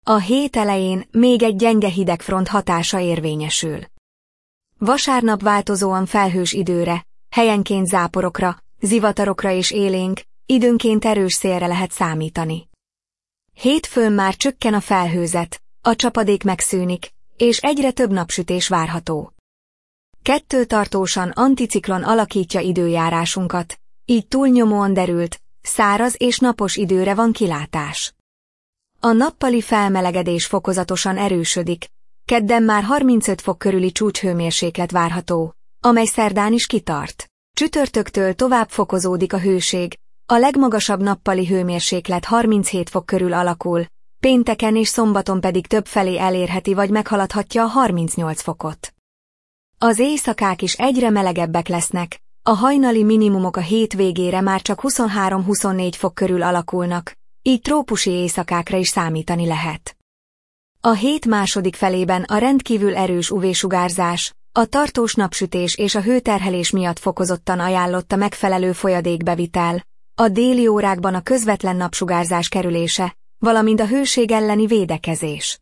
A hét elején még egy gyenge hidegfront hatása érvényesül. Vasárnap változóan felhős időre, helyenként záporokra, zivatarokra és élénk, időnként erős szélre lehet számítani. Hétfőn már csökken a felhőzet, a csapadék megszűnik, és egyre több napsütés várható. 2 tartósan anticiklon alakítja időjárásunkat, így túlnyomóan derült, száraz és napos időre van kilátás. A nappali felmelegedés fokozatosan erősödik, kedden már 35 fok körüli csúcshőmérséklet várható, amely szerdán is kitart. Csütörtöktől tovább fokozódik a hőség, a legmagasabb nappali hőmérséklet 37 fok körül alakul, pénteken és szombaton pedig többfelé elérheti vagy meghaladhatja a 38 fokot. Az éjszakák is egyre melegebbek lesznek, a hajnali minimumok a hét végére már csak 23-24 fok körül alakulnak, így trópusi éjszakákra is számítani lehet. A hét második felében a rendkívül erős UV-sugárzás, a tartós napsütés és a hőterhelés miatt fokozottan ajánlott a megfelelő folyadékbevitel, a déli órákban a közvetlen napsugárzás kerülése, valamint a hőség elleni védekezés.